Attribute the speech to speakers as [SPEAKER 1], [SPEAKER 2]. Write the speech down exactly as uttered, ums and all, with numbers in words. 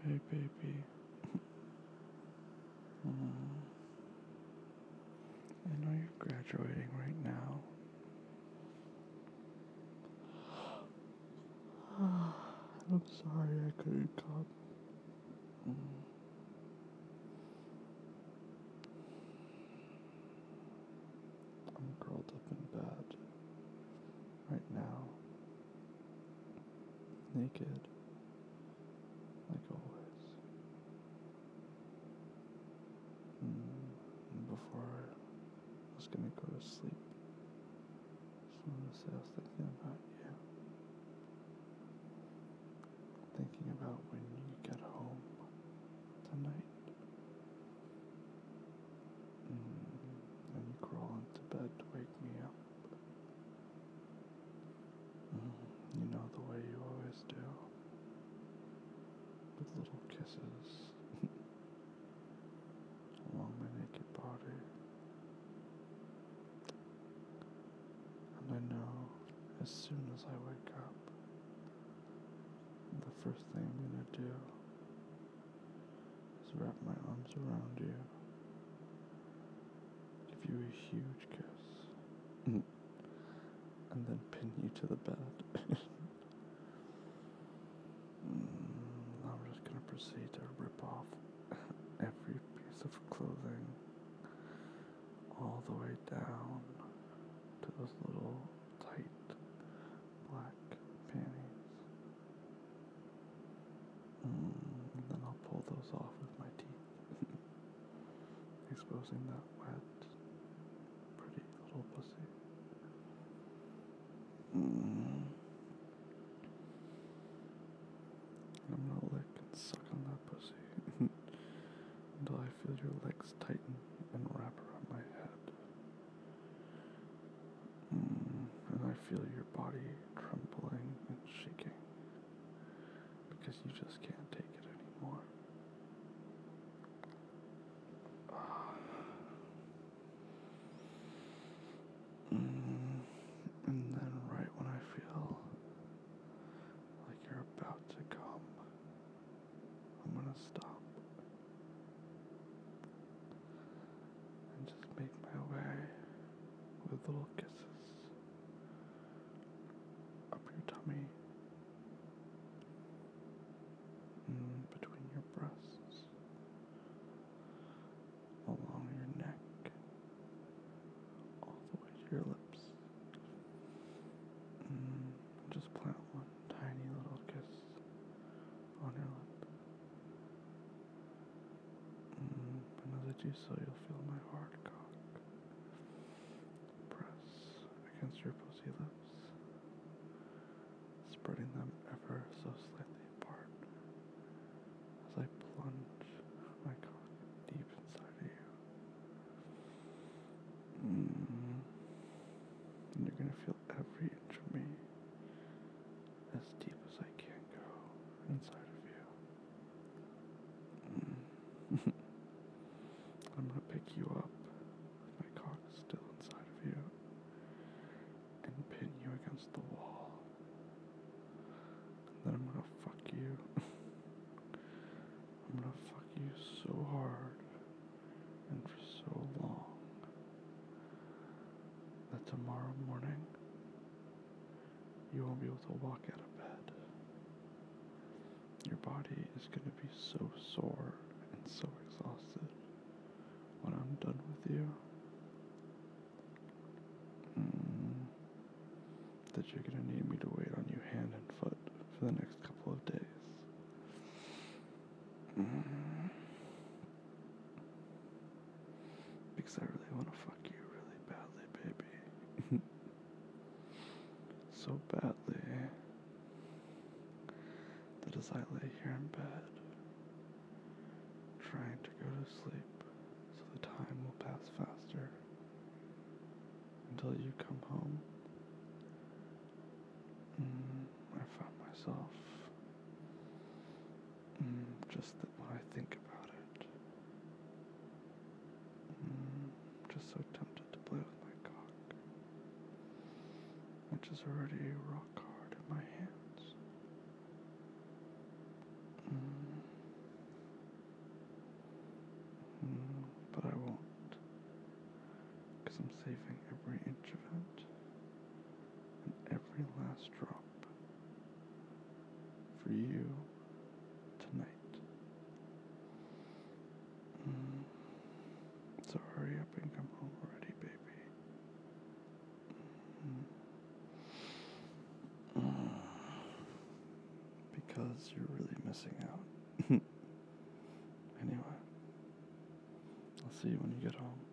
[SPEAKER 1] Hey, baby. Mm, I know you're graduating right now. I'm sorry I couldn't come. Mm, I'm curled up in bed right now, naked, like always. Mm, and before I was gonna go to sleep, just wanted to say I was thinking about you. Thinking about when you get home tonight. Mm, and you crawl into bed to wake me up. Mm, you know the way you always do. With little kisses along my naked body. And I know as soon as I wake up, the first thing I'm gonna do is wrap my arms around you, give you a huge kiss, and then pin you to the bed. mm, I'm just gonna proceed to rip off every piece of clothing all the way down to those little tight black panties. Mm, and then I'll pull those off with my teeth, exposing that wet, pretty little pussy. Mm. I'm gonna lick and suck on that pussy until I feel your legs tighten and wrap around my head. Mm. And I feel your body trembling and shaking because you just can't take it anymore. Mm. And then right when I feel like you're about to come, I'm gonna stop and just make my way with little kisses up your tummy, mm, between your breasts, along your neck, all the way to your lips. Mm, just plant one tiny little kiss on your lip. Mm, and as I do so, you'll feel my hard cock press against your pussy lips, spreading them ever so slightly apart as I plunge my cock deep inside of you. Mm, and you're gonna feel every inch of me as deep as I can go inside of you. Mm. I'm gonna pick you up with my cock still inside of you and pin you against the wall. And then I'm gonna fuck you. I'm gonna fuck you so hard and for so long that tomorrow morning you won't be able to walk out of bed. Your body is gonna be so sore and so exhausted when I'm done with you. Mm, that you're gonna need me to wait on you hand and foot for the next couple of days. Mm, because I really want to fuck you really badly, baby. So badly that as I lay here in bed, trying to go to sleep so the time will pass faster until you come home, mm, I found myself, mm, just that when I think about it, mm, just so tempted to play with my cock, which is already rock hard in my hands. Mm, So hurry up and come home already, baby. Mm. Because you're really missing out. Anyway, I'll see you when you get home.